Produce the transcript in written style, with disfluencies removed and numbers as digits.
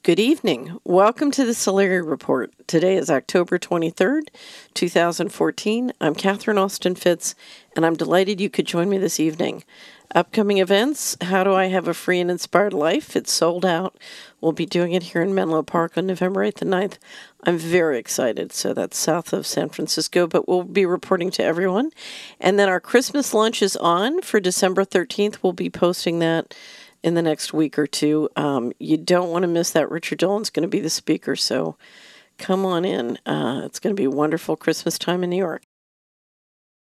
Good evening. Welcome to the Solari Report. Today is October 23rd, 2014. I'm Catherine Austin Fitz, and I'm delighted you could join me this evening. Upcoming events, How Do I Have a Free and Inspired Life? It's sold out. We'll be doing it here in Menlo Park on November 8th and 9th. I'm very excited. So that's south of San Francisco, but we'll be reporting to everyone. And then our Christmas lunch is on for December 13th. We'll be posting that in the next week or two. You don't want to miss that. Richard Dolan's going to be the speaker, so come on in. It's going to be a wonderful Christmas time in New York.